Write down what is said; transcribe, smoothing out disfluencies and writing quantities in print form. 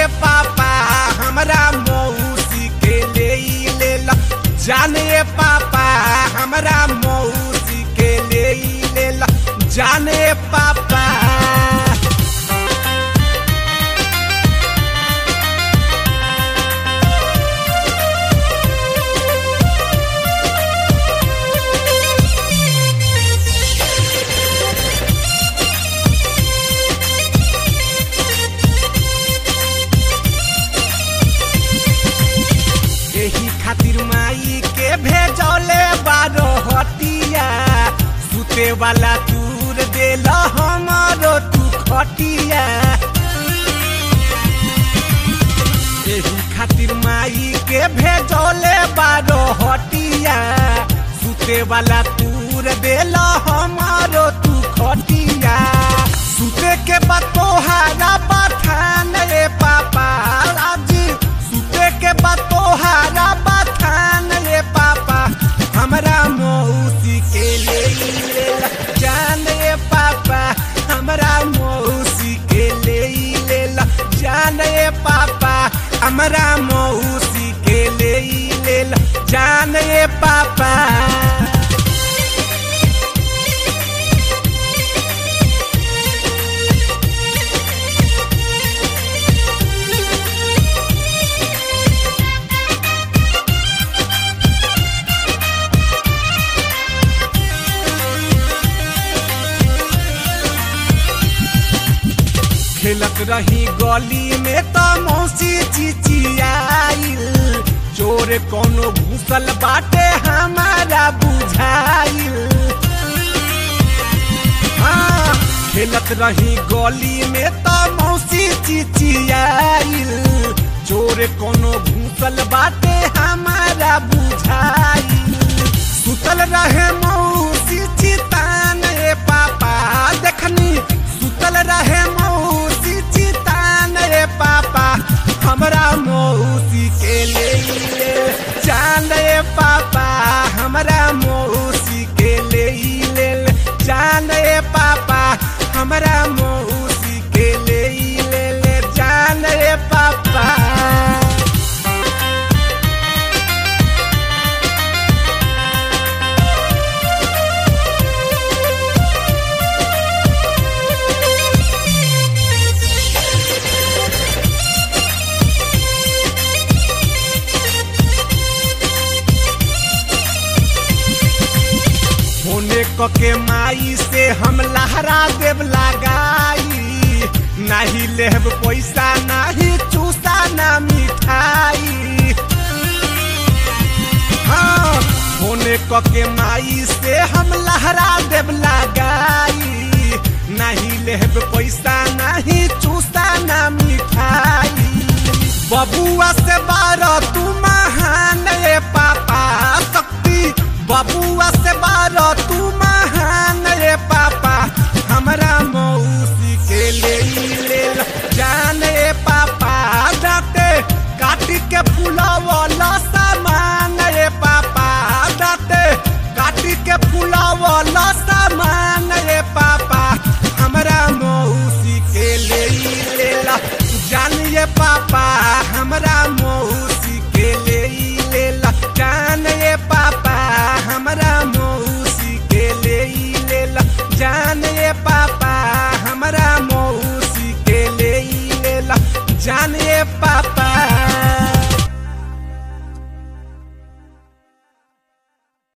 पापा हमरा मौसी के ले लेला, जाने पापा हमरा मौसी के ले लेला, जाने पापा। यही खातिर माई के भेजौले बारो हटिया, सुते वाला दूर देला हमारो तू खटिया। यही खातिर माई के भेजौले बारो हटिया, सुते वाला दूर देला हमारो तू खटिया। सुते के बाद तोहारा बथान रे पापा राजी, सुते के बाद तोहारा बथान रे पापा, हमरा मौसी के ले लेला, जान रे पापा हमरा मौसी के ले लेला, जान रे पापा हमरा मौसी के ले लेला, जान रे पापा। खेलत रही गली में तो मौसी चिचियाइल, चोर कोनो घुसल बाटे हमारा बुझाइल। हाँ, खेलत रही गली में तो मौसी चिचियाइल, चोर कोनो घुसल बाटे हमारा बुझाइल। सुतल रहे मौसी चितान रे पापा देखनी, सुतल रहे मौसी चितान रे पापा, हमरा मौसी के ले ले, जान रे पापा हमरा मौसी के ले ले, जान रे पापा हमरा मौसी के ले ले, जान रे पापा। होने के माई से हम लहरा देव लगाई, नहीं लेब पैसा नहीं चूसा ना मिठाई। हाँ, होने के माई से हम लहरा देव लगाई, नहीं लेब पैसा नहीं चूसा ना मिठाई। बबुआ से बारह तू महान रे पापा शक्ति, बबुआ से बारह तू महान रे पापा, हमरा मौसी के ले लेला, जान रे पापा दाते काटी के फुलावला सामान रे पापा, दाते काटी के फुलावला सामान रे पापा, हमरा मौसी के ले लेला, जान रे पापा हमरा मौसी के ले लेला, जान रे पापा हमरा मौसी के ले लेला, जान रे पापा हमरा मौसी के ले लेला, जान रे पापा।